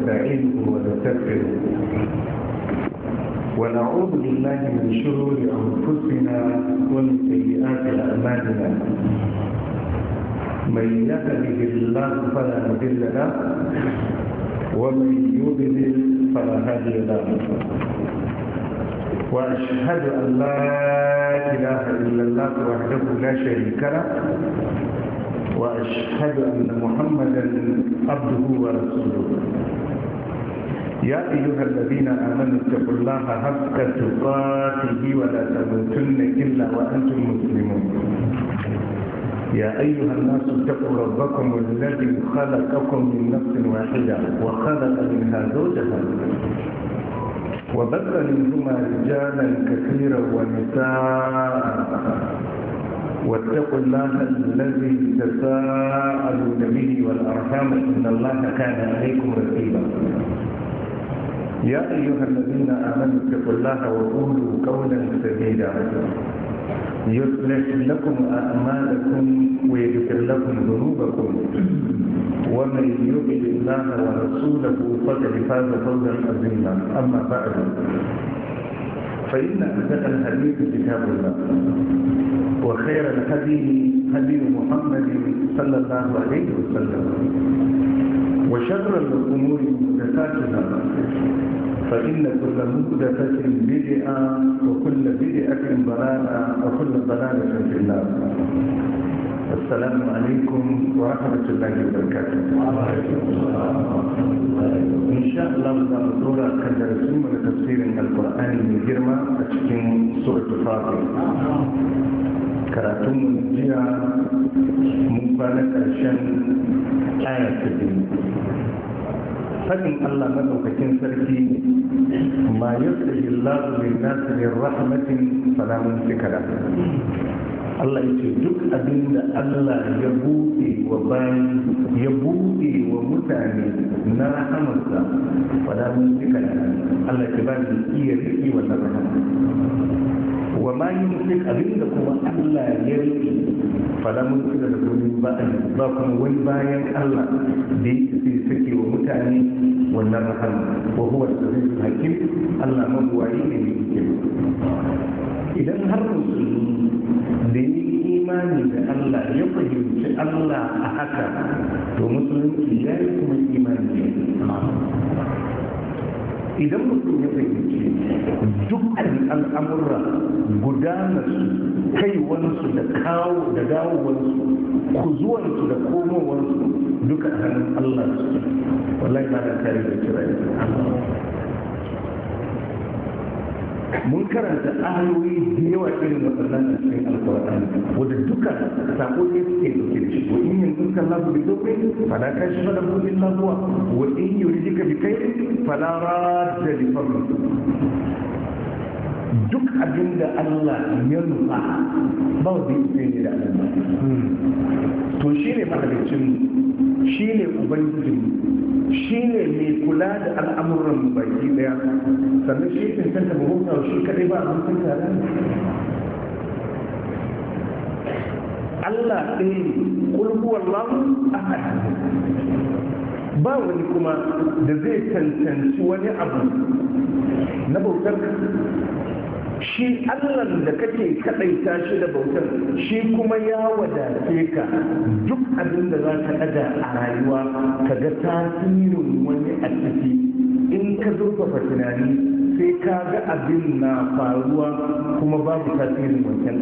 ونستعينه ونستغفره ونعوذ بالله من شرور أنفسنا ومن سيئات أعمالنا من يهده الله فلا مضل له ومن يضلل فلا هادي له وأشهد أن لا إله إلا الله وحده لا شريك له وأشهد أن محمدا عبده ورسوله يا أيها الذين آمنوا اتقوا الله حق تقاته ولا تموتن إلا وأنتم مسلمون يا أيها الناس اتقوا ربكم الذي خلقكم من نفس واحدة وخلق منها زوجها وبث منهما رجالا كثيرا ونساء واتقوا الله الذي تساءلون به والأرحام إن الله كان عليكم رقيبا يا أيها الذين آمنوا اتقوا الله وقولوا قولا سديدا يصلح لكم أعمالكم ويغفر لكم ذنوبكم ومن يطع الله ورسوله فقد فاز فوزا عظيما أما بعد فإن أصدق الحديث كتاب الله وخير الهدي هدي محمد صلى الله عليه وسلم وشر الأمور محدثاتها فإن كل محدثة بدعة وكل بدعة ضلالة وكل ضلالة في النار. السلام عليكم ورحمة الله وبركاته. إن شاء الله نزور كدرسين من تفسير القرآن من جرمى أشكين سورة فاطر. كراتون جيا مبارك عشان آية الدين. فإن الله مدوكين سركي ما يفتح الله للناس من رحمة فلا ممسك له. Allah ya ce duk abin da Allah ya buɗe wa bayi ya buɗe wa mutane na rahamarsa fada mun cika da Allah ya ba ni iya riƙe wannan rahama wa ma yumsik abin da kuma Allah ya riƙe fada mun cika da domin ba kuma wani bayan Allah da yake sake wa mutane wannan rahama wa huwa al-azizul hakim Allah mabuwayi ne yake idan har musulmi da yi imani da Allah ya fahimci Allah a haka to musulunci ya yi kuma imani idan mutum ya fahimci dukkan al'amurra gudanarsu kaiwansu da kawo da dawowarsu kuzuwansu da komowarsu duka a hannun Allah su wallahi ba da kare da kira mun karanta ayoyi da yawa irin waɗannan a cikin alƙur'ani wanda duka sako ne suke dauke da shi wa in yanzu kan lafu bi dokai fala kashi fala bulin lafuwa wa in yuridika bi kai fala radda li fadli duk abin da Allah ya nufa ba wanda yake ne da Allah to shine mahalicin shine ubangijin shi ne mai kula da al'amuran baki daya sannan shi cancanta mahauta shi kadai ba a mutum tare Allah ɗaya ƙulhuwar lamu ahad ba wani kuma da zai cancanci wani abu na bautar shi Allah da kake kadaita shi da bautar shi kuma ya wadace ka duk abin da za ka daga a rayuwa ka ga tasirin wani a ciki in ka zurfafa tunani sai ka ga abin na faruwa kuma babu tasirin wancan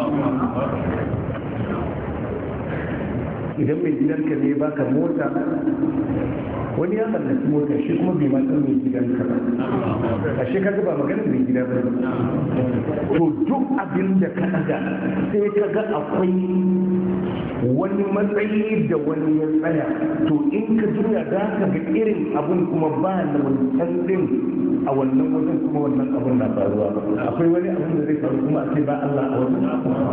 idan mai gidanka ne baka mota wani ya mallaki mota shi kuma bai ma san mai gidanka ba a shi ka ba magana mai gida ba to duk abin da ka daga sai ka ga akwai wani matsayi da wani ya tsaya to in ka juya za ka ga irin abun kuma ba da wancan din a wannan wajen kuma wannan abun na faruwa akwai wani abun da zai faru kuma a ce ba Allah a wajen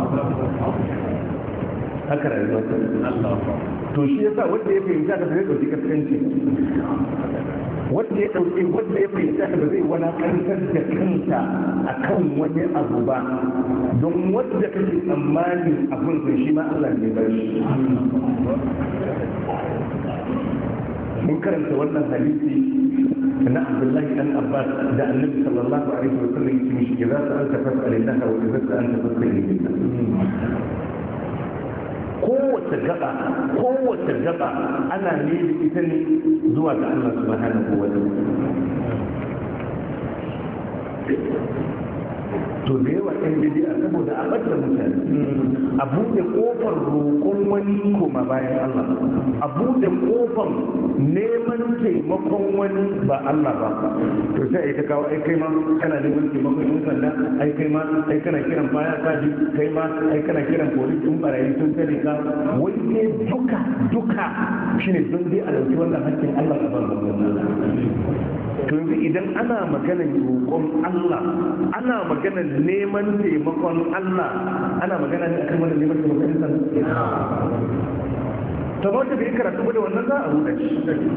haka rayuwa to shi yasa wanda ya fahimta da zai dauki kaskanci wanda ya fahimta da zai walakantar da kanta akan wani abu ba don wanda kake tsammanin abin sai shi ma Allah ne ba shi mun karanta wannan hadisi na Abdullahi dan Abbas da Annabi sallallahu alaihi wa sallam yake mishi idza sa'alta fas'alillah wa idza sa'alta fas'alillah. kowace gaba ana ne da ita ne zuwa ga Allah subhanahu wa ta'ala. To da yawa ɗan bidi'a saboda a ɓadda mutane a buɗe ƙofar roƙon wani koma bayan Allah, a buɗe ƙofar neman taimakon wani ba Allah ba, to sai a yi ta kawo ai kai ma kana neman taimakon yan sanda, ai kai ma ai kana kiran baya kaji, kai ma ai kana kiran polis in barayi sun tare ka, wani ne duka shine don dai a ɗauki wannan hakkin Allah a ban Allah. To yanzu idan ana maganar roƙon Allah, ana maganar neman taimakon Allah, ana magana ne akan wannan neman taimakon Allah. Ta ba ta bai karatu da wannan za a huda shi.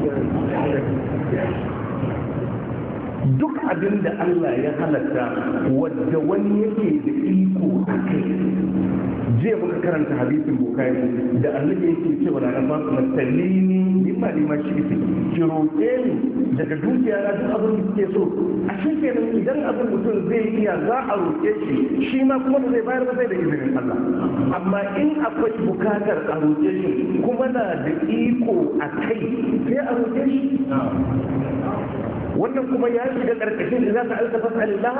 Duk abin da Allah ya halatta wadda wani yake da iko a kai. Jiya muka karanta hadisin Bukhari da Annabi yake cewa na Fatima masallini mimma lima shi ki roƙe ni daga dukiya na duk abin da kike so. A kenan idan abin mutum zai iya za a roƙe shi ma kuma ba zai bayar ba sai da izinin Allah. Amma in akwai bukatar a roƙe shi kuma na da iko a kai sai a roƙe shi. Wannan kuma ya shiga ƙarƙashin da za ka alka fasalillah.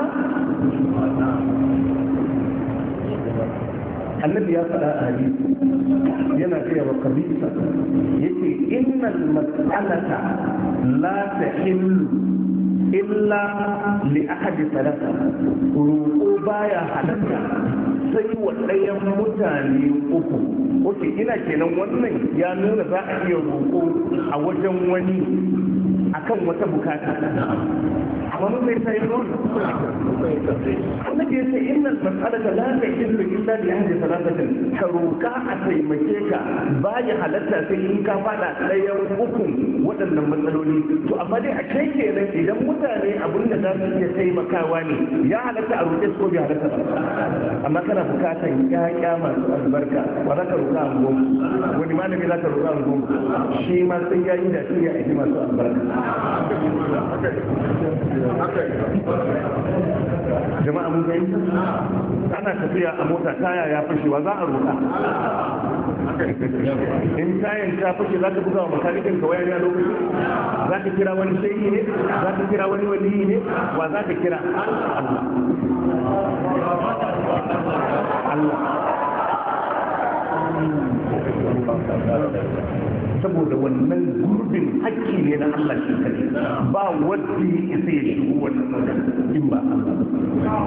Annabi ya faɗa a hadisi yana gaya wa kabisa yake innal mas'alata la tahillu illa li ahadi salasa, roƙo baya halatta sai wa ɗayan mutane uku. Oke, ina kenan wannan ya nuna za a iya roƙo a wajen wani akan wata bukata, amma mun sai sai ron annabi ya ce innal mas'alata la tahillu illa li ahadi salasatin, ka roƙa a taimake ka baya halatta sai in ka fada ɗayan ukun waɗannan matsaloli. To amma dai a kai kenan idan mutane abin da za su iya taimakawa ne ya halatta a roƙe su ko bai halatta ba. Amma kana bukatan ƴaƴa masu albarka ba za ka roƙa a goma, wani malami za ka roƙa a goma, shi ma sai ya yi da shi ya aiki masu albarka. Jama'a mun gani ana tafiya a mota taya ya fashewa za a roƙa. In tayan ta fashe za ka buga wa makanikin ka wayar ya lokaci, za ka kira wani shehi ne, za ka kira wani waliyi ne, wa za ka kira Allah. Saboda wannan gurbin hakki ne na Allah shi kadai, ba wanda ya isa ya shigo wannan in ba Allah.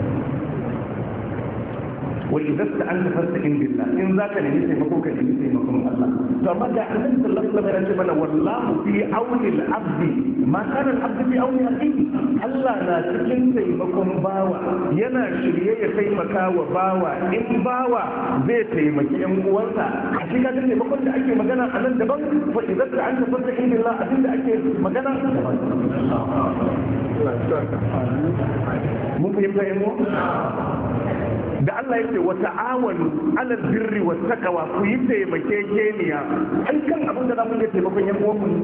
wa idza sta'anta fasta'in billah, in zaka nemi taimako ka nemi taimakon Allah. To amma da Annabi sallallahu alaihi wasallam ya ce mana wallahu fi auni al-abdi ma kana al-abdu fi auni akhihi, Allah na cikin taimakon bawa, yana shirye ya taimaka wa bawa in bawa zai taimaki ƴan uwansa. A cikin taimakon da ake magana a nan daban, wa idza sta'anta fasta'in billah, abinda ake magana mun fahimta ƴan uwa da Allah yake wa ta'awanu 'alal birri wat taqwa, ku yi taimakekeniya ai kan abin da za mu yi taimakon yan uwan mu.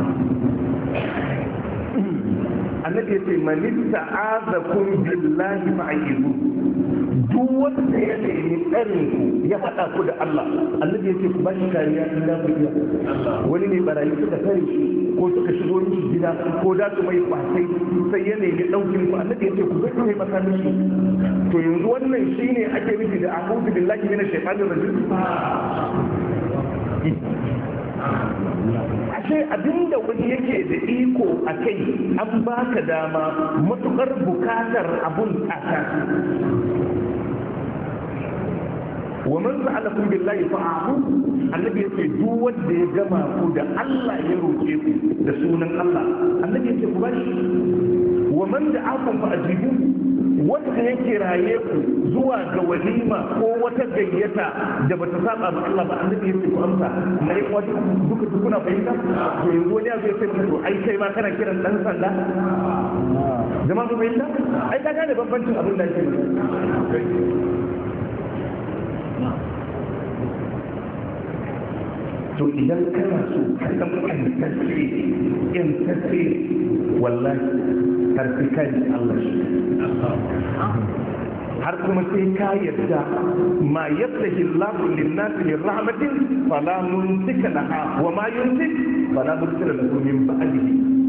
Annabi ya ce man ista'azakum billahi fa'izu, duk wanda ya nemi tsarin ku ya faɗa ku da Allah, Annabi ya ce ku bashi kariya in da ku iya. Wani ne barayi suka tare shi ko suka shigo mishi gida ko da su mai kwasai sai ya nemi ɗaukin ku, Annabi ya ce ku zai kai maka mishi. To yanzu wannan shine ake nufi da a'udhu billahi minash shaitanir rajim. Ashe abinda wani yake da iko a kai an baka dama matukar bukatar abun tsaka. wa man sa'alakum billahi fa'ahu, annabi yace duk wanda ya gama ku da Allah ya roke ku da sunan Allah, annabi yace ku bashi. wa man da'akum fa ajibu, wanda ya kiraye ku zuwa ga walima ko wata gayyata da bata saba ma Allah ba, annabi yace ku amsa. Mai wani duka kuna fahimta? To yanzu wani ya zo sai to ai kai ma kana kiran dan sanda, jama'a ku fahimta? Ai ka gane bambancin abin da yake. to idan kana so ka san intacce wallahi har sai ka ji Allah shi har kuma sai ka yarda ma yaftahi Allahu lin-nasi min rahmatin fala mumsika laha wa ma yumsik fala mursila lahu min ba'dihi.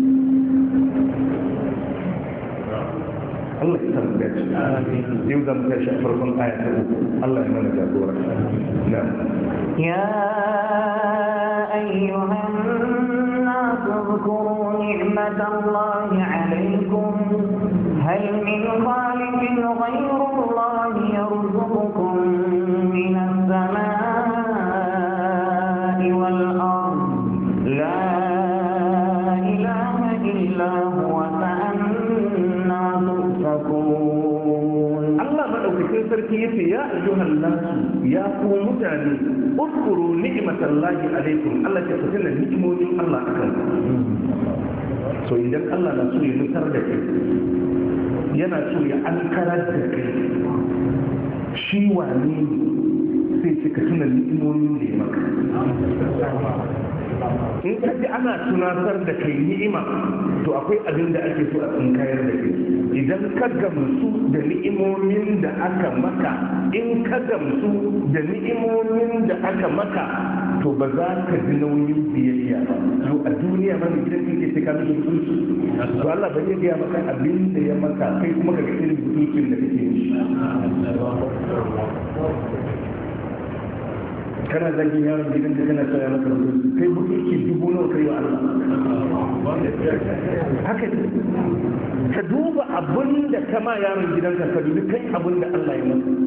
Allah ya san gaci yau zan tashi a farkon aya ta uku. Allah ya mana jagora. Na'am ya ayyuhan nas اذكروا نعمة الله عليكم هل من خالق غير الله يرزقكم من السماء والأرض لا إله إلا هو فأنا تؤفكون. الله مدوكين سركي يا أيها الناس يا قوم متاني اذكروا نعمة الله عليكم. الله يفتنا نعمة الله أكبر. so idan Allah na so ya nutar da kai yana so ya ankarar da kai shi wane sai cika tuna ni'imomin da ya maka. in ka ji ana tunatar da kai ni'ima to akwai abin da ake so a tsinkayar da kai. idan ka gamsu da ni'imomin da aka maka, in ka gamsu da ni'imomin da aka maka, to ba za ka ji nauyin biyayya ba. to a duniya ba ne gidan kake sai ka mishi mutunci. to Allah bai ya gaya maka abin da ya maka kai kuma ka ga irin mutuncin da kake yi. kana zagin yaron gidan da kana tsaya maka mutunci kai mutunci dubu nawa kai wa Allah. haka ne ka duba abin da kama yaron gidanka ka dubi kai abin da Allah ya maka.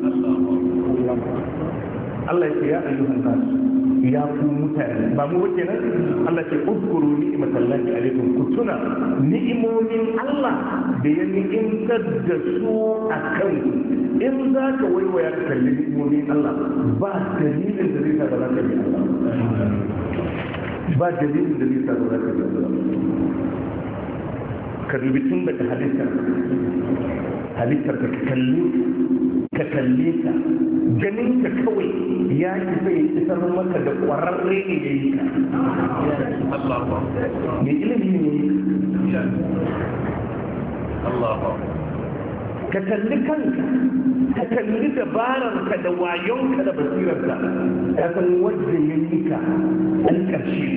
Allah ya ce ya ayyuhan nas ya ku mutane ba mu wace nan. Allah ce uzkuru ni'matallahi alaikum, ku tuna ni'imomin Allah da ya ni'imtar da su a kan. in za ka waiwaya ka kalli ni'imomin Allah ba dalilin da zai sa ba za ka bi Allah, ba dalilin da zai sa ba za ka bi Allah. ka dubi tun daga halittar ka kalle ka ganin ka kawai ya ki zai isar maka da ƙwararre ne ya yi ka. mai ilimi ne ka kalli kanka, ka kalli dabararka da wayonka da basirarka, ka san wadda ya yi ka an ƙarshe.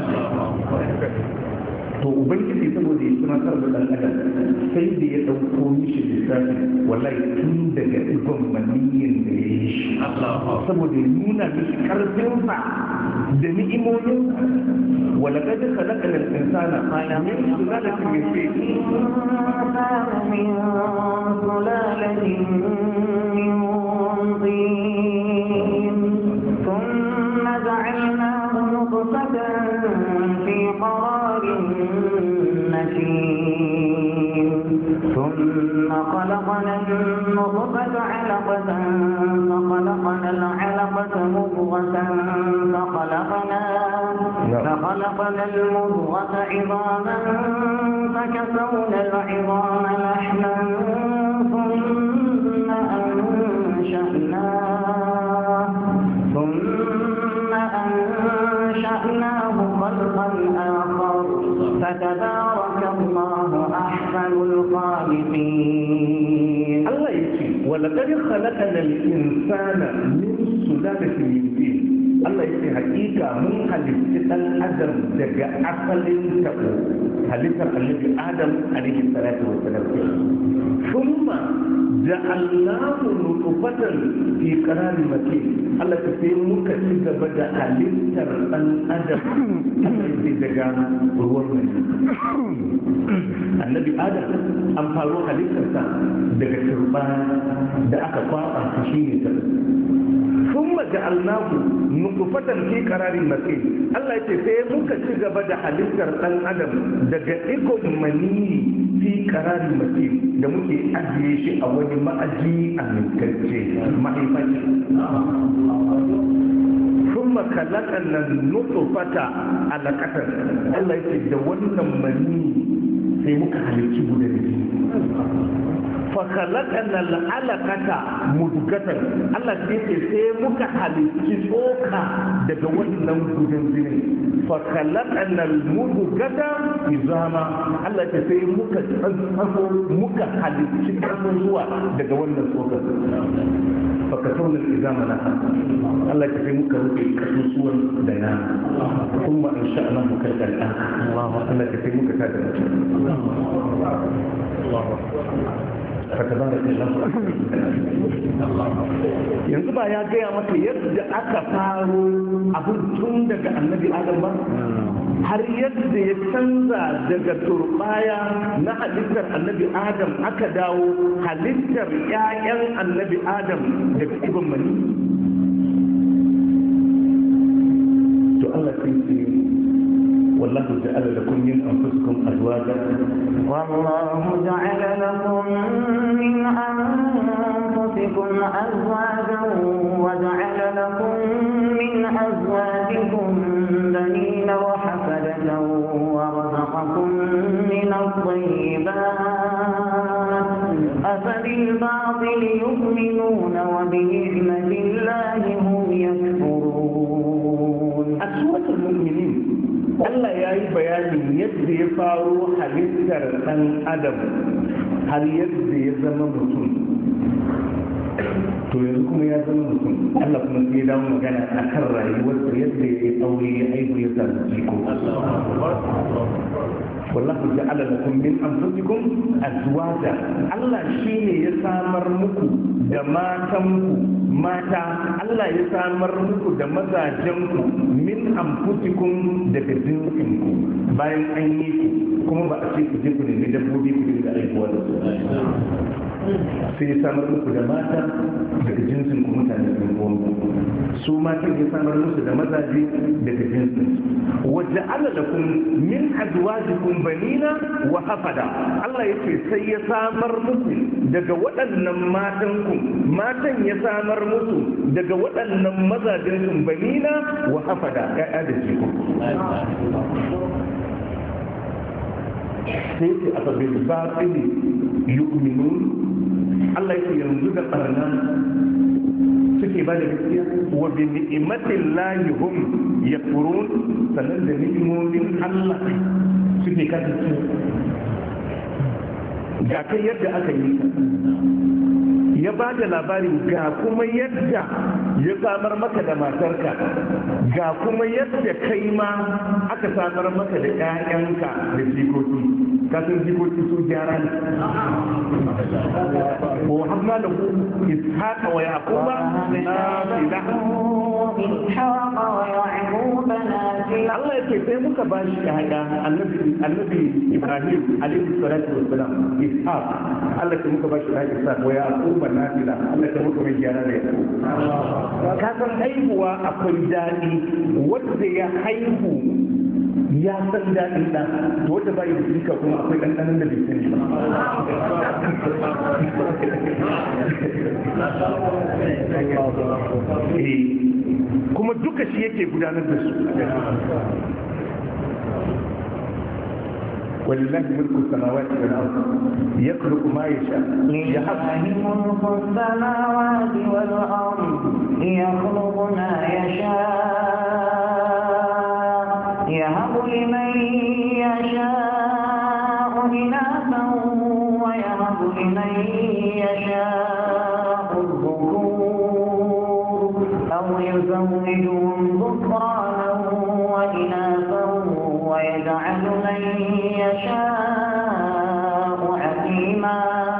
to ubangiji saboda ya tunatar da dan adam sai da ya dauko mishi lissafi wallahi tun daga ikon maniyin da ya yi shi saboda ya nuna mishi karfinsa da ni'imomin wala kad khalaqna al-insana min sulalatin min tin thumma ja'alnahu nutfatan fi qararin ثم خلقنا النطفة علقة فخلقنا العلقة مضغة فخلقنا المضغة عظاما فكسونا العظام لحما ثم أنشأناه خلقا آخر فتبارك الله أحسن الخالقين. الله يقول ولقد خلقنا الإنسان من سلالة من طين. Allah ya ce hakika mun halitta dan adam daga asalin tabo, halittar annabi Adam alaihi salatu wassalam. Thumma ja'alnahu nutfatan fi qararin makin. Allah ya ce muka ci gaba da halittar dan adam daga ruwan mai. Annabi Adam an faro halittarsa daga turba da aka kwaba shi ne ta. ثم جعلناه نطفة في قرار مكين. الله يقول muka ci gaba da halittar ɗan adam daga ikon mani fi qararin makin da muke ajiye shi a wani ma'aji amintacce mahaifaci. ثم خلقنا النطفة علقة. Allah yake da wannan mani sai muka halicci gudan jini fakhalaqana al'alaqata mudghatan Allah sai muka halicci tsoka daga wannan gudan jini fakhalaqana al-mudghata izama Allah sai muka tsantsamo muka halicci kasuwa daga wannan tsoka fakatawna al-izama laha Allah sai muka rufe kasusuwan da nama kuma insha Allah muka kal'a Allah sai muka tada mutum yanzu ba ya gaya maka yadda aka faro abin tun daga annabi adam ba har yadda ya canza daga turbaya na halittar annabi adam aka dawo halittar 'ya'yan annabi adam daga ibn mani to Allah sai ce والله جعل لكم من أنفسكم أزواجا والله جعل لكم من أنفسكم أزواجا وجعل لكم من أزواجكم بنين وحفدة ورزقكم من الطيبات أفبالباطل يؤمنون وبنعمة الله هم يكفرون أسوة المؤمنين Allah ya yi bayanin yadda ya faro halittar ɗan adam har yadda ya zama mutum to yanzu kuma ya zama mutum Allah kuma sai ya dawo magana a kan rayuwarsa yadda ya yi aure ya aihu ya samu jiko wallahu ja'ala lakum min anfusikum azwaja Allah shine ya samar muku da matanku mata Allah ya samar muku da mazajenku min anfusikum daga jinsinku bayan an yi ku kuma ba a ce ku je ku nemi dabbobi ku dinga aihuwa da su sai ya samar muku da mata daga jinsin ku mutane sun su matan ya samar musu da mazaje daga jinsin waja'ala lakum min azwajikum banina wa hafada Allah yake sai ya samar muku daga waɗannan matan ya samar musu daga waɗannan mazajen su banina wa hafada ya'ya da jiko sai ce a sabbin batili yu'minun Allah yake yanzu da barna suke ba da gaskiya wa bi ni'matin lahi hum yakfurun sannan da ni'imomin Allah suke kasance ga kai yadda aka yi ka ya ba da labarin ga kuma yadda ya samar maka da matarka ga kuma yadda kai ma aka samar maka da 'ya'yanka da jikoki kasan jikoki su gyara ne ko hamna da ku ishaqa wa yaquba Allah ya ce sai muka ba shi ƴaƴa annabi Ibrahim alaihi salatu wassalam ishaq Allah ya muka ba shi ƴaƴa ishaq wa yaquba nafila Allah ya muka mai gyara da yaqub ka san haihuwa akwai dadi wanda ya haihu ya san daɗin ɗan to wanda ba yi da shirka kuma akwai ɗanɗanon da bai sani ba kuma duka shi yake gudanar da su ولله ملك السماوات والأرض يخلق ما يشاء لله ملك السماوات والأرض يخلق ما يشاء يهب لمن يشاء إناثا ويهب لمن يشاء الذكور أو يزوجهم ذكرانا وإناثا ويجعل من يشاء عليما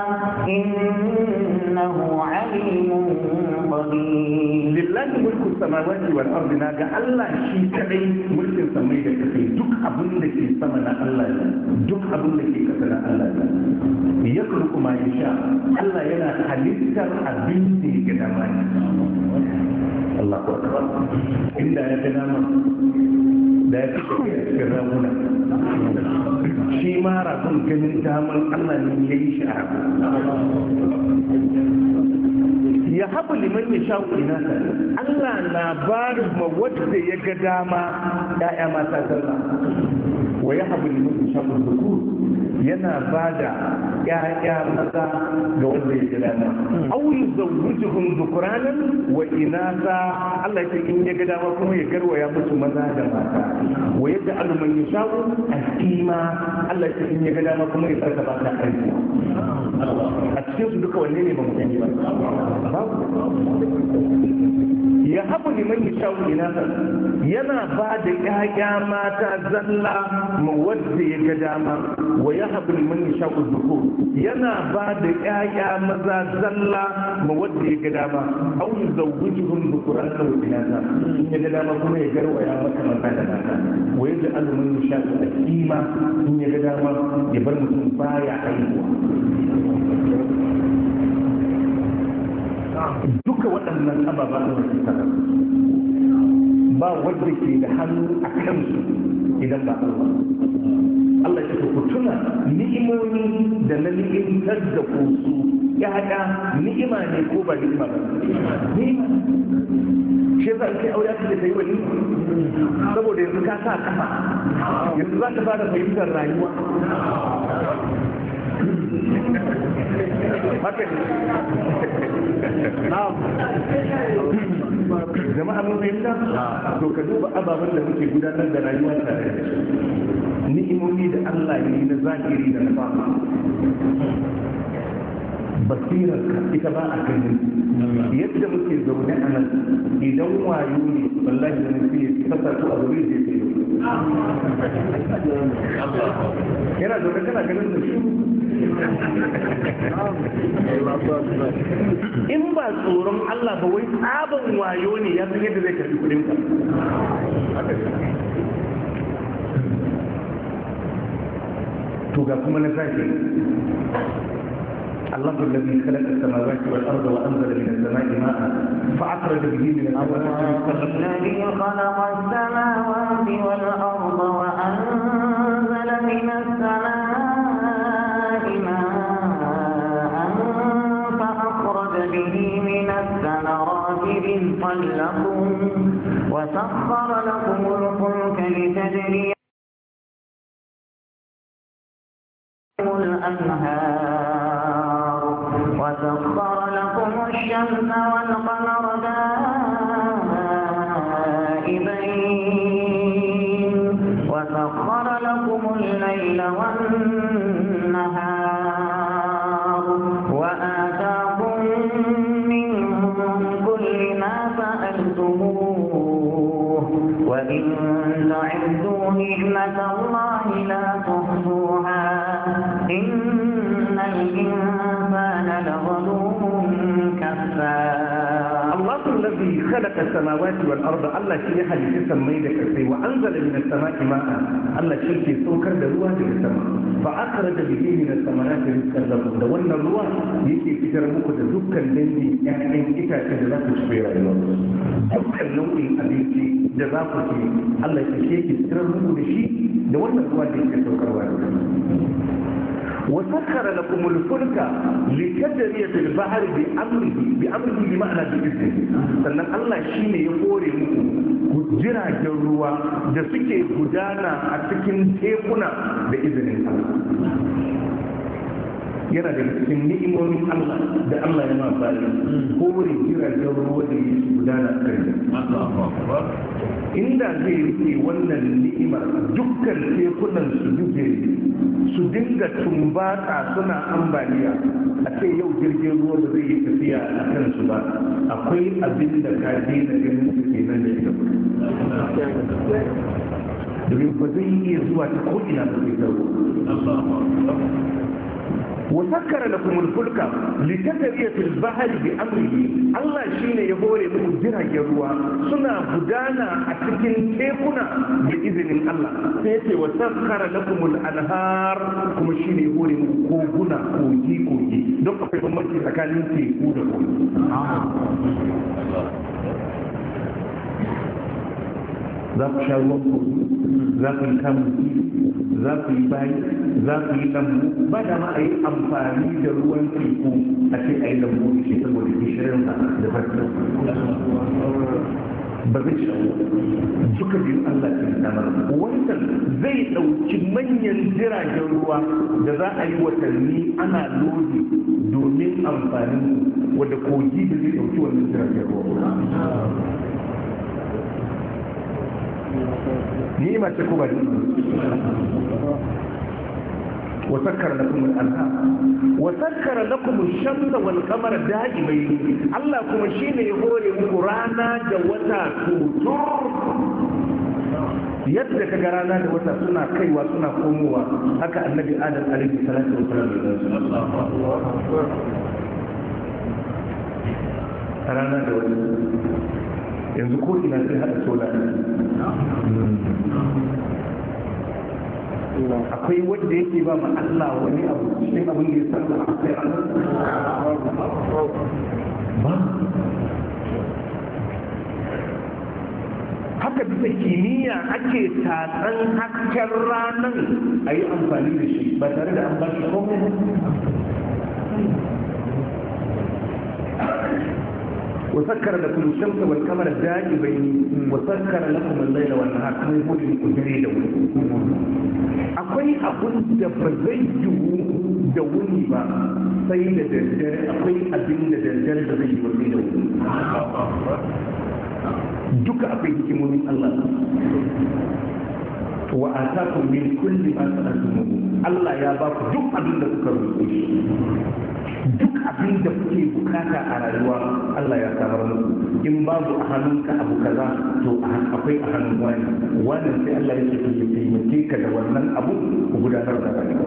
إنه عليم قدير لله ملك السماوات والأرض ناجا الله شيء كذي ملك السماء كذي دك أبن لك سمنا الله دك أبن لك كسنا الله يخلق ما يشاء الله ينا خليقة أبن لك كدمان الله أكبر إن ده كدمان da ya fi cikin ramuna shi ma rabin ganin damar Allah ne ya yi shi a ya haɓu liman ya sha inasa Allah na ba ma wadda ya ga dama ya'ya mata sallah wa ya haɓu liman ya sha zuku yana bada ƴaƴa maza ga wanda ya gida ma aw yuzawwijuhum dhukranan wa inatha Allah ya ce in ya ga dama kuma ya garwaya musu maza da mata wa yaj'alu man yasha'u aqima Allah ya ce in ya ga dama kuma ya sarka ba ta aiki a cikin su duka wanne ne ba mu gani ba ya habu liman yasha'u inatha yana ba da ƴaƴa mata zalla ma wanda ya ga dama wa ya habu liman yasha'u dhukur yana ba da ƴaƴa maza zalla ma wanda ya ga dama aw yuzawwijuhum dhukuran wa inatha in ya ga dama kuma ya garwaya maka maza da mata wa yaj'alu man yasha'u aqima in ya ga dama ya bar mutum baya haihuwa duka waɗannan ababa da wasu taɓa ba wadda ke da hannu a kansu idan ba Allah ya ku tuna ni'imomi da na ni'imtar da ku su ya'ya ni'ima ne ko ba ni'ima ba ni'ima shi yasa ake aure ka da yi wani saboda yanzu ka sa kafa yanzu za ka fara fahimtar rayuwa haka ne jama'a mun fahimta to ka duba ababen da muke gudanar da rayuwa tare da ni'imomi da Allah ya yi na zahiri da na fama basirarka ita ba a gani yadda muke zaune a nan idan wayo ne wallahi da nufi ya fasa su a zaune da ya yana zaune kana ganin da shi in ba tsoron Allah ba wai tsaban wayo ne ya san yadda zai karbi kudin ka to ga kuma na zaki الله الذي خلق السماوات والأرض وأنزل من السماء ماء فأخرج به من الذي خلق السماوات والأرض وأنزل من السماء ماء فأخرج به من الثمرات رزقا لكم وسخر لكم الفلك لتجري الأنهار وسخر لكم الشمس والقمر دائبين وسخر لكم الليل والنهار وآتاكم من كل ما سألتموه وإن تعدوا نعمة الله لا تحصوها إن الإنسان لظلوم كفار الله الذي خلق السماوات والأرض الله شيء حديث سمي لك السي وأنزل من السماء ماء الله شيء سوكر دروا في السماء فأخرج به من الثمرات رزقا لكم دولنا الروا يكي فكر مكو تزكا لندي يعني إتا كذلك تشبير الله دكا نوع أبيتي جزاكك الله يكي فكر مكو لشيء دولنا الروا يكي سوكر وارد وسخر لكم الفلك لتجري في البحر بأمره بمعنى بإذنه sannan Allah shi ne ya kore muku jiragen ruwa da suke gudana a cikin tekuna da izinin Allah yana da cikin ni'imomin Allah da Allah ya mafa kore jiragen ruwa da yake gudana a kan inda zai rike wannan ni'imar dukkan tekunan su dube su dinga tumbata suna ambaliya a ce yau jirgin ruwa da zai yi tafiya a kansu ba akwai abin da ka daina ganin su ke nan da ita domin ba zai iya zuwa ta ko'ina ba sai zaro وسكر لكم الفلك لتجري في البحر بأمره الله شيء يقول لكم جرى الروا سنا بدانا أتكن تيكونا بإذن الله سيتي وسكر لكم الأنهار كما شيء يقول لكم كوغونا كوجي دوك في ممكن تكالين تيكونا za ku sha ruwan kogi za ku yi kamun za ku yi bayi za ku yi lambu ba da ma a yi amfani da ruwan teku a ce a yi lambu da shi saboda gishirin da farko ba zai ci duka biyu Allah ke samar. Wannan zai ɗauki manyan jiragen ruwa da za a yi watanni ana lodi domin amfanin wadda kogi da zai ɗauki wannan jiragen ruwa. Ni ma ce ko ba ni وسكر لكم الأنهار وسكر لكم الشمس والقمر دائمين الله كما شيء يقول قرانا جوتا توتر yadda ka ga rana da wata suna kaiwa suna komowa haka annabi adam alaihi salatu wasallam rana da wata yanzu ko ina sai hada sola akwai wanda yake ba ma Allah wani abu cikin abin da ya san da akwai ba haka bisa kimiyya ake tatsan hasken ranar a yi amfani da shi ba tare da an ba shi komai وسكر لكم الشمس والقمر دائبين وسكر لكم الليل والنهار كما يقول الجريد akwai abun da ba zai yiwu da wuni ba sai da daddare akwai abin da daddare da zai yi ba sai da wuni duka akwai hikimomin Allah wa atakum min kulli ma sa'altumuhu Allah ya ba ku duk abin da kuka roƙe shi duk abin da kuke bukata a rayuwa Allah ya samar muku in babu a hannunka abu kaza to akwai a hannun wani wannan sai Allah ya ce ya taimake ka da wannan abu ku gudanar da rayuwa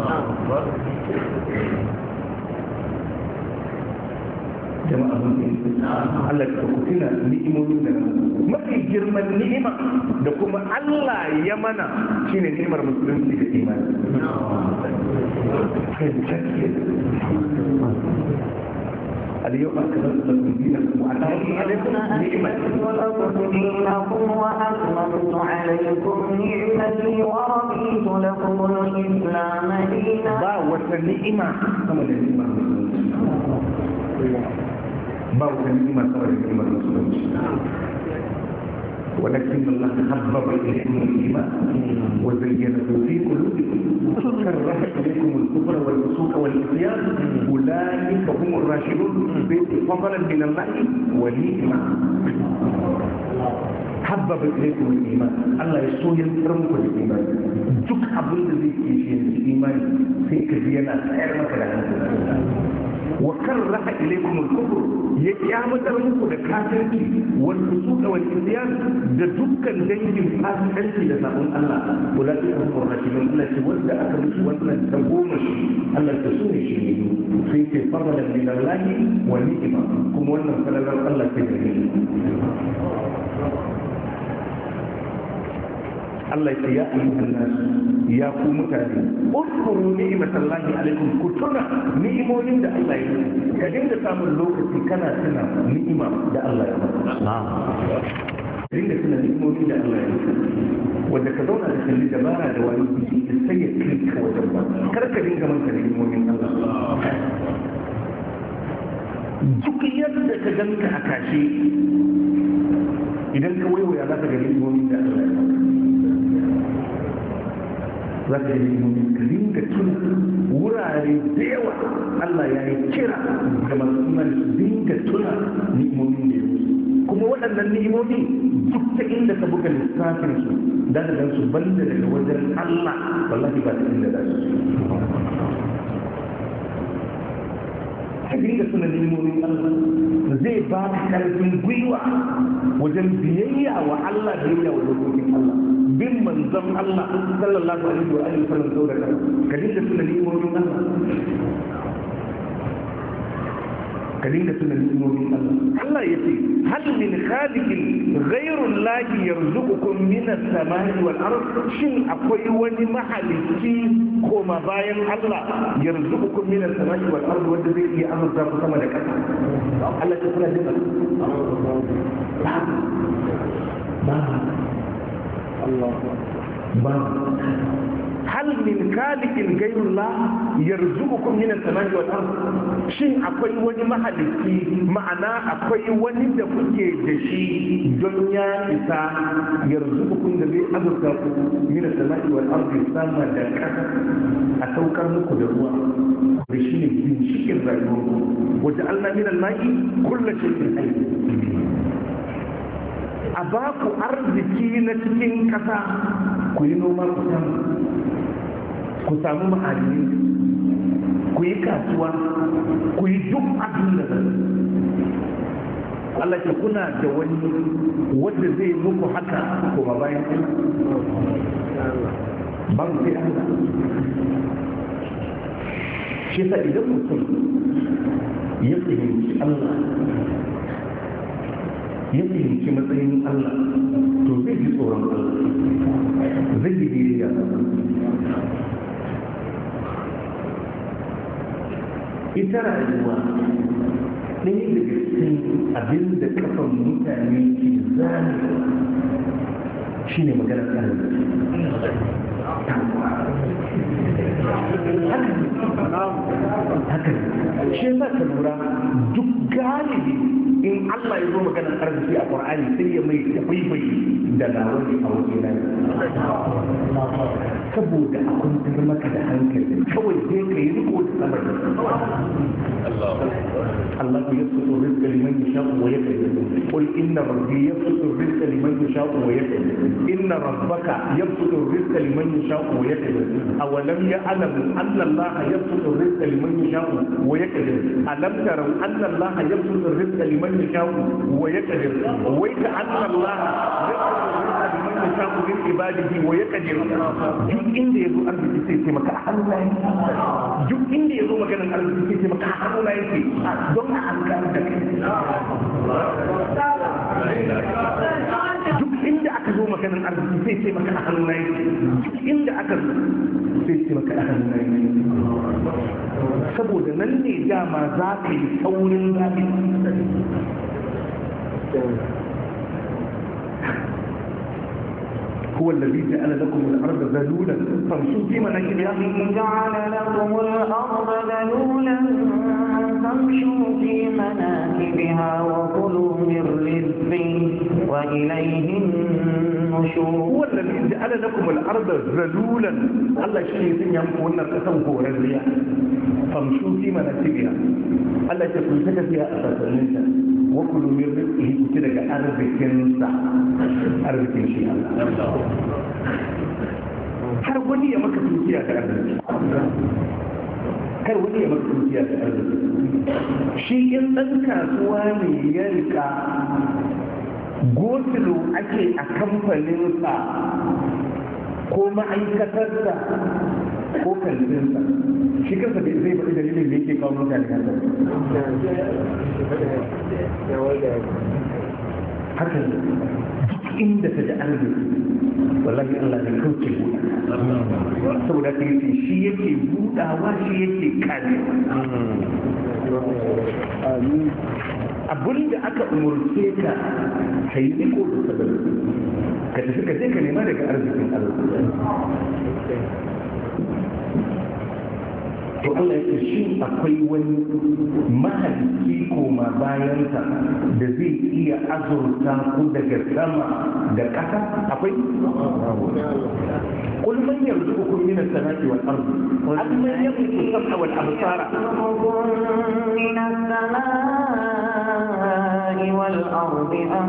jama'a mun Allah ya ku tuna ni'imomin da mafi girman ni'ima da kuma Allah ya mana shine ni'imar musulunci da imani اليوم أكملت لكم دينكم وأتممت عليكم نعمتي ورضيت لكم الإسلام دينا. با وسنعمة كما النعمة با وسنعمة كما النعمة المسلمين. ولكن الله حبب إليكم الإيمان وزينه في قلوبكم وكره إليكم الكفر والفسوق والعصيان أولئك هم الراشدون فضلا من الله ونعمة حبب إليكم الإيمان الله يسوي يكرمكم الإيمان duk abin da zai ke shi imani sai ka ji yana tsayar maka da hankali wa karraha ilaykum al-kufr ya kiyamatar muku da kafirci wal fusuq wal isyan da dukkan dangin fasikanci da sabon Allah wala tuhur rashidun Allah ce wanda aka musu wannan tagoma shi Allah ta sune shi ne sai ke fadala min Allah wa ni'ma kuma wannan fadalar Allah ce da ni Allah ya ce ya ayyuhan nas ya ku mutane uskuru ni'matallahi alaikum ku tuna ni'imomin da Allah ya yi ka dinga samun lokaci kana tuna ni'ima da Allah ya yi dinga tuna ni'imomin da Allah ya yi wanda ka zauna da kalli dabara da wani biki da sai ya kai ka wajen ba kar ka dinga manta ni'imomin Allah duk yadda ka ganka a kashe idan ka waiwaya za ka ga ni'imomin da Allah ya yi za ka yi ka dinga tuna wurare da yawa Allah ya yi kira ga masu imani su dinga tuna ni'imomin da ya kuma waɗannan ni'imomi duk ta inda ka buga lissafin su da da su banda daga wajen Allah wallahi ba ta inda za su ka dinga tuna ni'imomin Allah zai ba ka karfin gwiwa wajen biyayya wa Allah biyayya wa dokokin Allah bin manzon Allah sallallahu alaihi wa alihi wasallam sau da ka dinga tuna ni'imomin Allah ka dinga tuna ni'imomin Allah Allah yace hal min khaliqin ghayru Allah yarzuqukum min as-samai wal ard shin akwai wani mahalicci koma bayan Allah yarzuqukum min as-samai wal ard wanda zai iya azurta ku sama da ƙasa Allah ya kula da ba hal min khaliqin ghayrullah yarzuqukum min as-samai wal ard, shin akwai wani mahalicci, ma'ana akwai wani da kuke da shi don ya isa yarzuqukum da zai azurta ku min as-samai wal ard, sama da ƙasa a saukar muku da ruwa da shi ne ginshikin rayuwar waje Allah min al-ma'i kullu shay'in hayy, a ba ku arziki na cikin ƙasa ku yi noma ku samu ma'adini, ku yi kasuwa, ku yi duk abin da Allah ke kuna da wani wanda zai muku haka kuma bayan ban sai Allah. Shi sa idan mutum ya fahimci Allah, ya fahimci matsayin Allah, to zai ji tsoron Allah, zai yi biyayya. Ita rayuwa ɗaya daga cikin abin da kafan mutane ke zane shi ne maganar arziki. Haka shi yasa ka lura duk galibi in Allah ya zo maganar arziki a Qur'ani sai ya mai tafaifayi da lawani a waje nan, saboda a kwantar maka da hankali kawai sai ka yi riko da sabari. Allah ya yabsutu rizqa liman yasha'u wa yaqdir, qul inna rabbi yabsutu rizqa liman yasha'u wa yaqdir, inna rabbaka yabsutu rizqa liman yasha'u wa yaqdir, awalam ya'lamu anna Allah yabsutu rizqa liman yasha'u wa yaqdir, alam taraw anna Allah yabsutu rizqa liman yasha'u wa yaqdir, wa anna Allah yabsutu rizqa liman yasha'u min ibadihi wa yaqdir. Duk inda yazo arziki sai ce maka Allah yake, duk inda yazo maganar arziki sai ce maka Allah yake, don a alƙalar da kai. Duk inda aka zo maganar arziki sai ce maka Allah yake, duk inda aka zo sai ce maka Allah yake, saboda nan ne dama za ka yi saurin zaɓi. هو الذي جعل لكم الأرض ذلولا فامشوا في مناكبها، جعل لكم الأرض ذلولا فامشوا في مناكبها وكلوا من رزقه وإليه النشور. هو الذي جعل لكم الأرض ذلولا، الله شيء يمكن أن تسوه رزقا فامشوا في مناكبها، الله يقول لك فيها أساسا وكلوا من رزقه كتلك أرزقنسا أرزقن شيء الله. har wani ya maka dukiya da arziki, kar wani ya maka dukiya da arziki. Shi in ɗan kasuwa ne ya rika gosulo ake a kamfaninsa ko ma'aikatarsa ko kantinsa, shi kansa bai zai faɗi dalilin da yake kawo mutane haka duk inda ta da arziki wallahi Allah ne kauce buɗa, saboda ta yi shi yake buɗawa, shi yake karewa. Abin da aka umurce ka ka yi iko da sabari, ka tafi ka je ka nema daga arzikin Allah. To Allah ya shi akwai wani mahalicci koma bayansa da zai iya azurta ku daga sama da ƙasa, akwai? قل من يرزقكم من السماء والأرض أمن يملك السمع والأبصار من السماء والأرض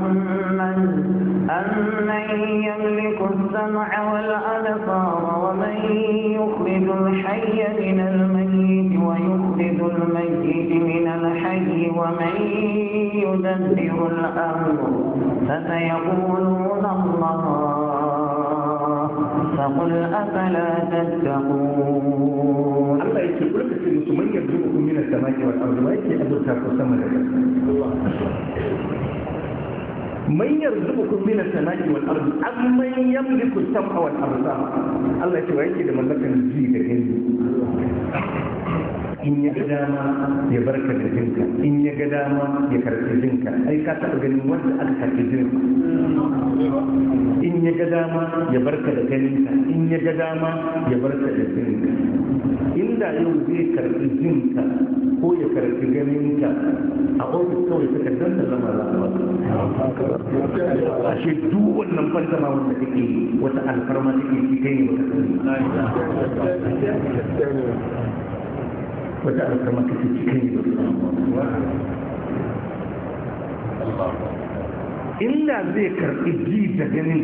أمن يملك السمع والأبصار ومن يخرج الحي من الميت ويخرج الميت من الحي ومن يدبر الأمر فسيقولون الله فقل أفلا تتقون. الله يقول لك من يرزقكم من السماء والأرض ويأتي أدرككم السماء من يرزقكم من السماء والأرض أمن يملك السمع والأبصار. الله يقول لك من لك الجيد in ya ga dama ya barka da jinka, in ya ga dama ya karɓi jinka. Ai ka taɓa ganin wanda aka karɓi jinka. In ya ga dama ya barka da ganinka, in ya ga dama ya barka da jinka. Inda yau zai karɓi jinka ko ya karɓi ganinka a ofis kawai suka danta zama rayuwa. Ashe duk wannan fantama wanda take wata alfarma take ci kai ne wata sani. Wata alfarma take ci kai ne wata sani. Inda zai karɓi ji da ganin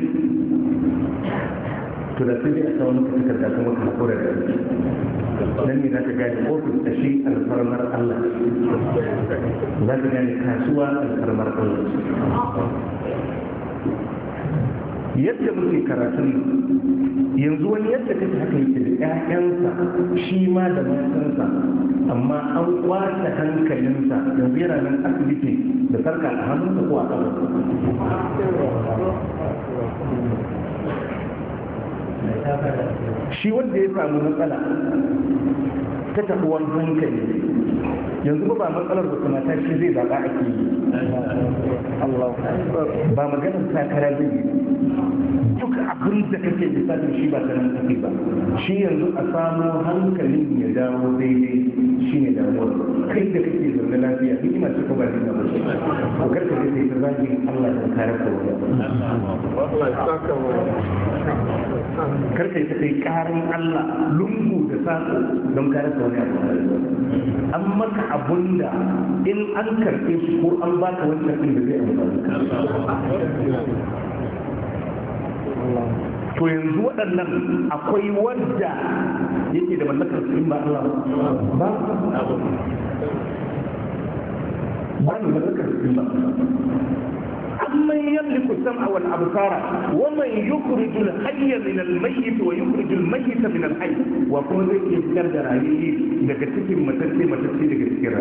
to da sai a samu maka takarda kuma ka hakura da shi. Nan ne za ka gane ofis da shi alfarmar Allah, za ka gane kasuwa alfarmar Allah. Yadda muke karatun yanzu wani yadda kake haka yake da ƴaƴansa shi ma da matansa, amma an kwace hankalinsa yanzu yana nan asibiti da sarka a hannunsa ko a ƙafarsa. Shi wanda ya samu matsala ta taɓuwan hankali yanzu ba matsalar da kuma ta shi zai zaɓa ake yi, ba maganar takara zai yi. Duk abin da kake lissafin shi ba ta nan kake ba, shi yanzu a samu hankalin ya dawo daidai shi ne damuwar. Kai da kake zaune lafiya hikima ce ko ba ni ba ce ko karka je sai ta zagi Allah da kare ka wani karka yi ta kai karin Allah lungu da sako don kare ka wani abu. An maka abun da in an karɓe shi ko an baka wancan ɗin da zai amfani. To yanzu waɗannan akwai wanda yake da mallakar su in ba Allah ba ni mallakar su in ba. أمن يملك السمع والأبصار ومن يخرج الحي من الميت ويخرج الميت من الحي وكل ذلك يقدر عليه لكتب متسي لكتب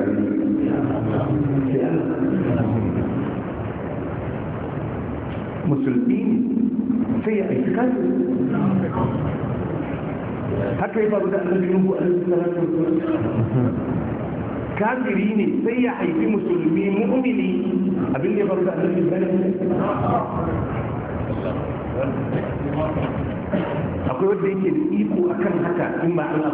مسلمين في اعتقاد haka yi faru da annabi Nuhu alaihi salatu wasallam. Kafiri ne sai ya haifi musulmi mu'mini, abin da ya faru da annabi Ibrahim. Akwai wanda yake da iko akan haka in ba Allah.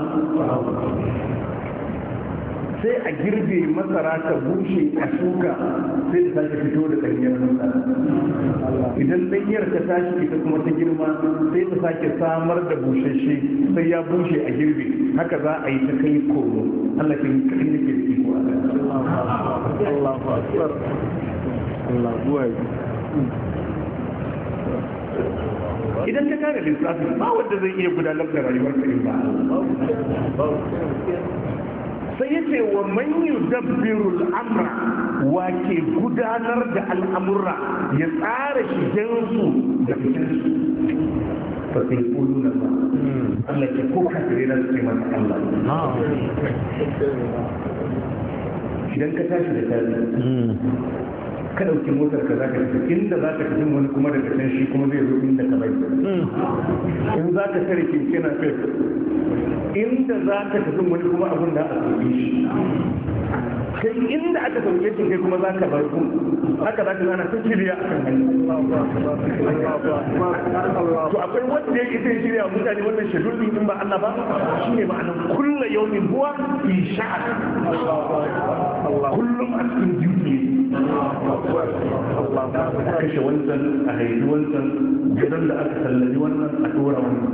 Sai a girbe masara ta bushe a shuka sai ta sake fito da ɗanyar masara. Idan ɗanyar ta tashi ita kuma ta girma sai ta sake samar da bushashe sai ya bushe a girbe. Haka za a yi ta kai komo. Allah ke kaɗin da ke da iko a kan. Allahu Akbar. Idan ka kare lissafi ba wanda zai iya gudanar da rayuwar ka in ba. Sai ya ce wa man yudabbiru al'amra, wa ke gudanar da al'amura ya tsara shigensu da fitinsu. Fa sai kulu na ba Allah ke ko kafire na suke masa Allah. Idan ka tashi da tashi ka ɗauki motar ka zaka tafi inda zaka tafi wani kuma daga can shi kuma zai zo inda ka bai. In zaka tare keke na kai inda za ka tafi wani kuma abin da aka sauke shi, kai inda aka sauke shi kai kuma za ka bar ku haka za ka zana ta shirya a kan hanyar. To akwai wanda ya ita shirya mutane wannan shadulli in ba Allah ba, shi ne ma'anar kulla yaumin huwa fi sha'an, kullum a cikin duki. Kashe wancan a haifi wancan gidan da aka tallabi wannan a tura wannan.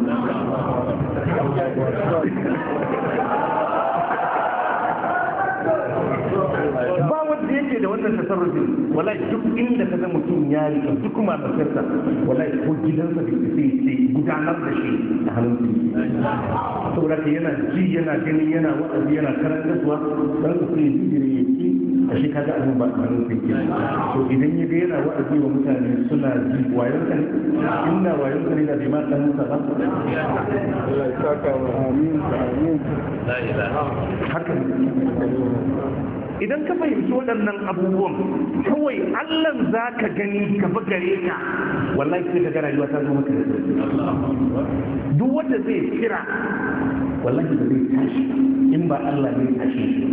Ba wanda yake da wannan tasarrufin, wallahi duk inda ka ga mutum ya rika duk matarsa wallahi ko gidansa da sai sai gudanar da shi a hannun su. Saboda yana ji yana gani yana wa'azi yana karantarwa dan su yi jiri yake a shi kaga abin ba a hannun su ke. To idan ya ga yana wa'azi wa mutane suna ji wayon ka ne, inda wayon ka ne da bai ma san sa ba. Allah ya saka wa amin amin. La ilaha haka idan ka fahimci waɗannan abubuwan kawai Allah za ka gani ka gare ka, wallahi sai ka ga rayuwa ta zo maka da sauki. Duk wanda zai kira wallahi ba zai tashi in ba Allah ne ya tashi shi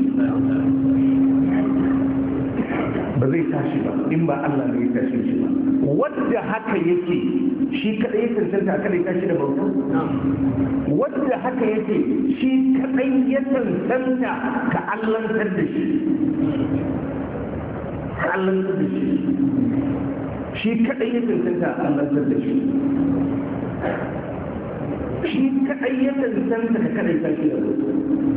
ba zai tashi ba in ba Allah ne ya tashi shi ba. Wadda haka yake shi kadai ya cancanta kada ya tashi da bauta, wadda haka yake shi kadai ya cancanta ka allantar da shi, ka allantar da shi, shi kadai ya cancanta ka allantar da shi, shi kadai ya cancanta ka kada ya tashi da bauta.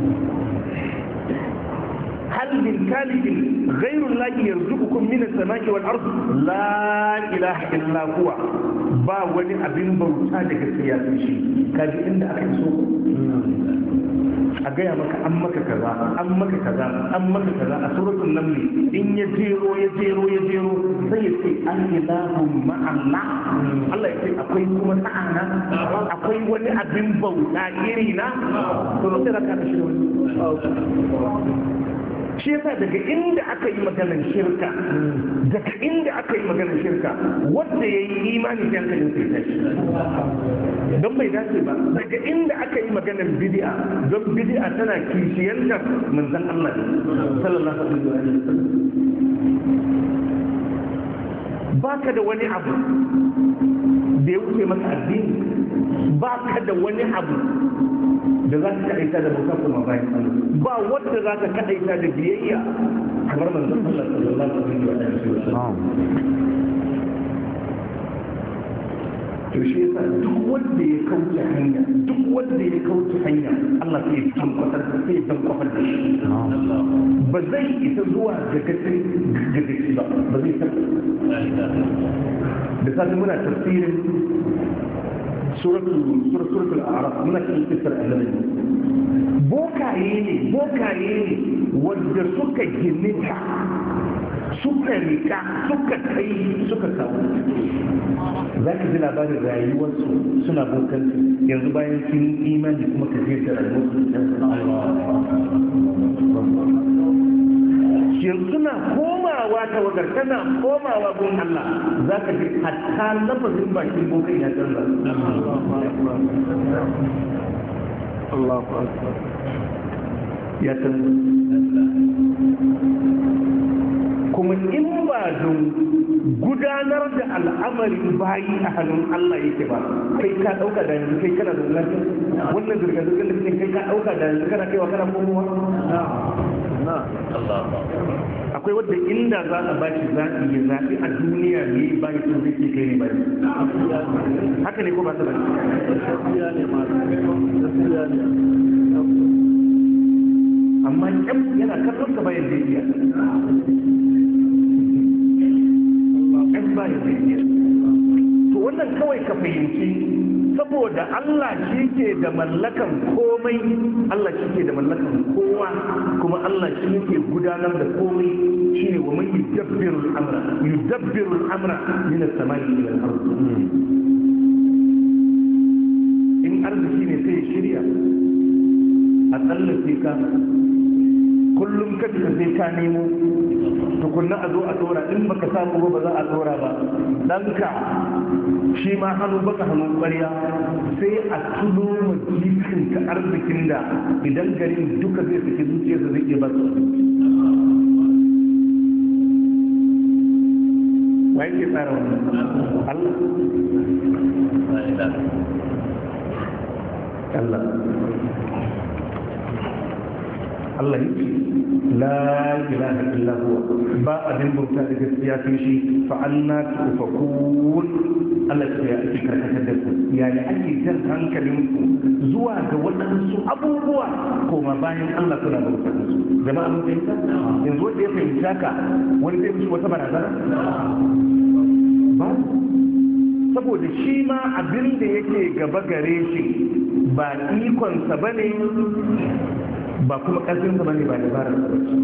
هل من كالب غير الله يرزقكم من السماء والأرض؟ لا إله إلا هو. با وني أبين بوتا daga siyasi shi kaji inda aka so a gaya maka an maka kaza an maka kaza an maka kaza a suratul naml in ya jero sai ya ce an ilahu ma'allah. Allah ya ce akwai kuma ta'ana, akwai wani abin bauta iri na to sai da ka shi wani shi yasa daga inda aka yi maganar shirka, daga inda aka yi maganar shirka wanda ya yi imani sai hankalin sai tashi don bai dace ba. Daga inda aka yi maganar bid'a, don bid'a tana kishiyantar manzon Allah sallallahu alaihi wasallam. Baka da wani abu da ya wuce maka addini, baka da wani abu da za ka kaɗaita da bauta kuma bayan Allah, ba wanda za ka kaɗaita da biyayya kamar manzon Allah sallallahu alaihi wa sallam. To shi yasa duk wanda ya kauce hanya, duk wanda ya kauce hanya Allah sai ya tabbatar da sai ya tabbatar da shi. Ba zai isa zuwa ga gaci ba, ba zai tabbata. Da safe muna tafsirin suratul a'raf muna cikin kisar annabi. Bokaye ne wanda suka ginita, suka rika, suka kai, suka kawo. Za ka ji labarin rayuwarsu suna bokansu yanzu bayan sun imani kuma ka je da rayuwarsu. Yanzu suna komawa tawagar, tana komawa gun Allah, za ka ji hatta lafazin bakin bokai ya canza. Ya canza. Kuma in ba don gudanar da al'amarin bayi a hannun Allah yake ba, kai ka ɗauka da yanzu kai kana da lafiya, wannan zirga-zirgar da kai ka ɗauka da yanzu kana kaiwa kana komowa. Akwai wadda inda za a ba shi zaɓi ya zaɓi a duniya ne ba ya so zai ke kai ne ba ne. Haka ne ko ba ta ba? Amma yana kallon ka bayan da iya. To wannan kawai ka fahimci saboda Allah shi ke da mallakan komai, Allah shi ke da mallakan kowa, kuma Allah shi ke gudanar da komai. Shi ne wa man yudabbiru al-amra min as-samai ila al-ard. In arziki ne sai shirya a tsallace ka kullum ka sai ka nemo tukunna a zo a dora, in baka samu ba za a dora ba. Ɗanka shi ma hannu baka hannun ƙwarya sai a tuno majikin ta arzikin da idan garin duka zai saki zuciyarsa zai iya ba su. Wa yake tsara wannan? Allah. Allah. Allah yake la ilaha illa huwa, ba abin bauta da gaskiya sai shi, fa anna tufakun. Allah ya ake karkatar da ku, yaya ake jan hankalin ku zuwa ga waɗansu abubuwa koma bayan Allah kuna bauta da su. Jama'a mun fahimta? Yanzu wanda ya fahimta ka wani zai musu wata barazana? Ba, saboda shi ma abin da yake gaba gare shi ba ikonsa bane, ba kuma ƙarfinsa bane, ba dabarar sa bace.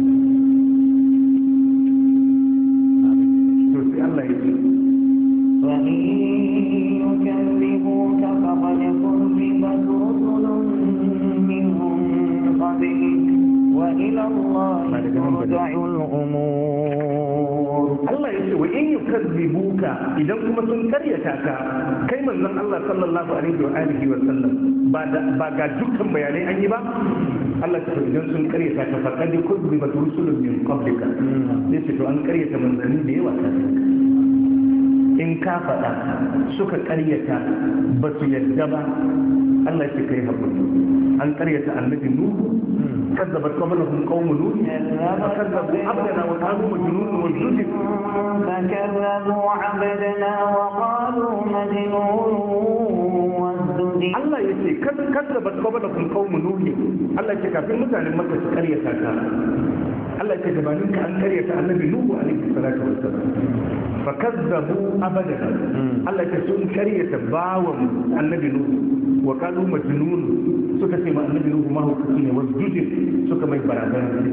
To sai Allah ya ce وإن يكذبوك فقد كذبت رسل منهم قبلك وإلى الله ترجع الأمور. Allah ya ce wa in yukazzibuka, idan kuma sun karyata ka kai manzon Allah sallallahu alaihi wa alihi wa sallam, ba ga dukkan bayanai an yi ba Allah ta idan sun karyata ta faqad kuzzibat rusulun min qablika sai ce to an karyata manzanni da yawa in ka faɗa suka karyata ba su yadda ba Allah ya kai hakuri an karyata annabi nuhu كذبت قبلهم قوم نوح فكذبوا عبدنا وقالوا مجنون وازدجر فكذبوا عبدنا وقالوا مجنون وازدجر الله يسي كذبت قبلهم قوم نوح الله يسي كافي متعلم مكة قرية ساكا الله يسي جبانين كأن قرية النبي نوح عليه الصلاة والسلام فكذبوا عبدنا الله يسي سن قرية باوم النبي نوح وقالوا مجنون suka ce ma annabi ruhu ma hukunci ne wasu jujin suka mai barazana da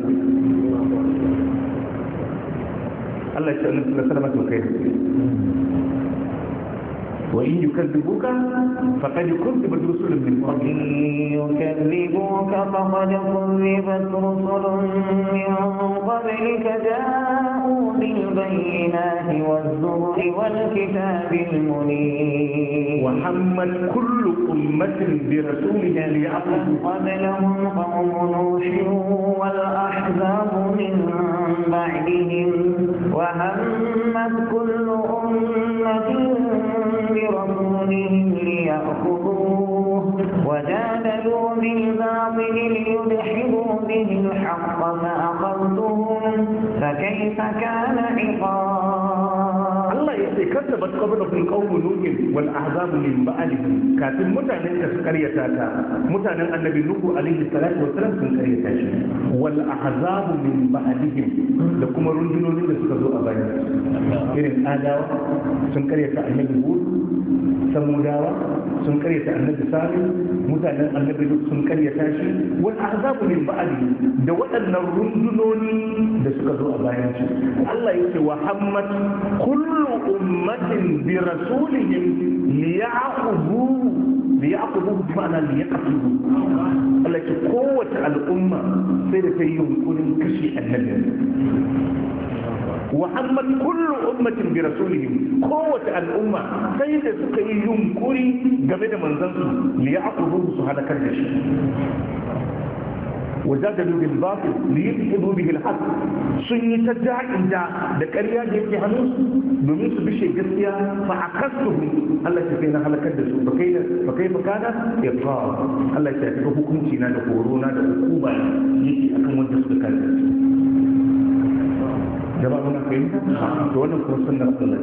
Allah ya ce annabi sallallahu alaihi wasallam kai وإن يكذبوك فقد كذبت رسل من قبلك يكذبوك فقد كذبت رسل من قبلك جاءوا بالبينات والزبر والكتاب المنير وحمل كل أمة برسولها ليعبدوا قبلهم قوم نوح والأحزاب من بعدهم وهمت كل أمة برسولهم ليأخذوه وجادلوا بالباطل ليدحضوا به الحق فأخذتهم فكيف كان عقاب الله كذبت قبلهم قوم نوح والأحزاب من بعدهم كاتب متعنين كسكريتاتا متعنين النبي نوح عليه الصلاة والسلام سكريتاتا والأحزاب من بعدهم لكم رجلوا لنسكزوا أبايا إذن آداوة سكريتا النبي هود samudawa sun karyata annabi salim mutanen annabi duk sun karyata shi wal ahzabu min ba'di da waɗannan rundunoni da suka zo a bayan shi Allah yake wa hammat kullu ummatin bi rasulihim liya'khudhu bi ma'ana liyaqtulu Allah yake kowace al'umma sai da ta yi yunkurin kashe annabi وحمد كل أمة برسولهم قوة الأمة سيدة سكي ينكري قبل من ذنبه ليعقبوه سهل كردش وجادلوا بالباطل ليدحضوا به الحق سنة تدعي إذا ذكريا جيكي هنوس بميس بشي قصيا فعكستهم الله يتفينا على كردسوا فكيف كان إطلاق الله يتفيه حكم سينا لقورونا لأقوبة يكي أكم وجسد كردس jama'a muna fahimta to wannan kuma sunnar Allah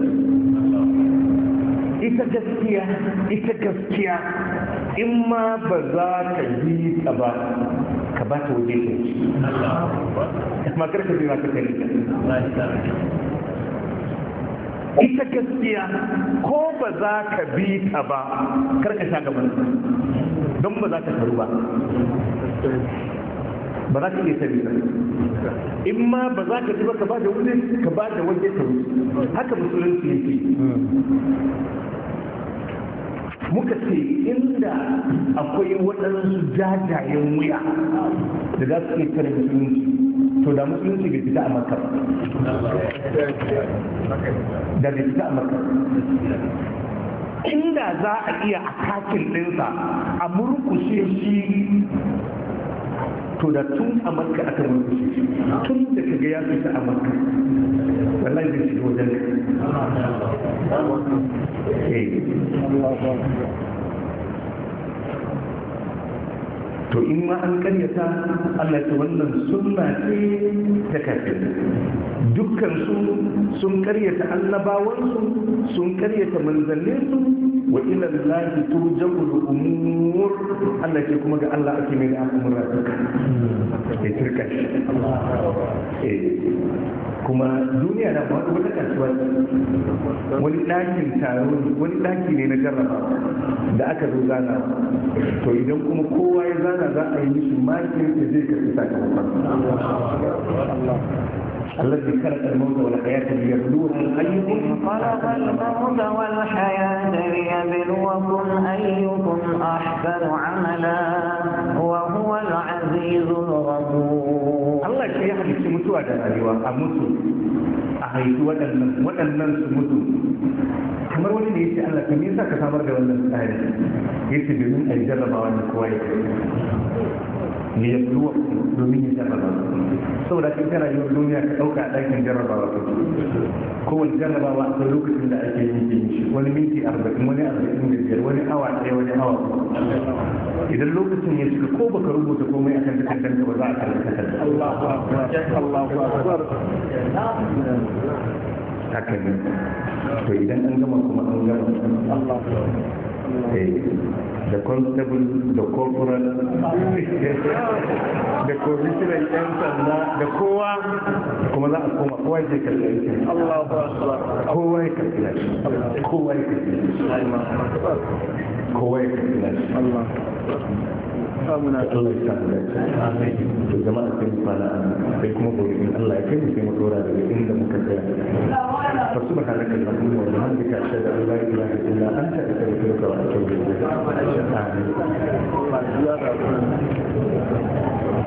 ita gaskiya in ma ba za ka yi ta ba ka ba ta waje ta wuce amma kar ka zira ka kai ita gaskiya ko ba za ka bi ta ba kar ka sha gaban don ba za ta taru ba ba za ka iya sani ba in ma ba za ka ji ba ka ba da waje ka ba da waje ka wuce haka musulunci yake muka ce inda akwai waɗansu jajayen wuya da za su iya kare musulunci to da musulunci bai fita a makka da bai fita a makka inda za a iya a kakin ɗinsa a murkushe shi to da tun a makka aka murkushe shi tun da kaga ya fita a makka wallahi zai shiga wajen to in ma an karyata Allah ta wannan sunna ce ta kafin dukkan su sun karyata annabawansu sun karyata manzanninsu wa ila Allah turja'u al-umur Allah ke kuma ga Allah ake mai da al'amura duka ya turka shi kuma duniya na ba wata kasuwa wani ɗakin taro wani ɗaki ne na jarraba da aka zo zana to idan kuma kowa ya zana za a yi mishi makin da zai karɓi sakamakon الذي خلق الموت والحياة ليبلوكم أيكم خلق الموت والحياة ليبلوكم أيكم أحسن عملا وهو العزيز الغفور الله كي halicci mutuwa da rayuwa a mutu a haifi waɗannan su mutu kamar wani ne ya ce Allah me yasa ka samar da wannan tsari yace domin a yi jarrabawa da kowa ya ne ya zuwa domin ya jarraba saboda kan ta rayuwar duniya ka ɗauka a ɗakin jarrabawa ka kowane jarrabawa a lokacin da ake yin shi wani minti 40 wani 45 wani awa ɗaya wani awa idan lokacin ya cika ko baka rubuta komai akan takardar ka ba za a karanta takardar Allahu akbar haka ne to idan an gama kuma an gama da constable da corporal da commissioner yan sanda da kowa kuma za a koma kowa ya kalli aikin kowa ya kalli aikin kowa ya kalli kowa ya kalli Allah ya samu dace to jama'a sai mu fara sai kuma gobe in Allah ya kai mu sai mu dora daga inda muka tsaya fa subhanaka allahumma wa bihamdika ashhadu an la ilaha illa anta astaghfiruka wa atubu ilayk amin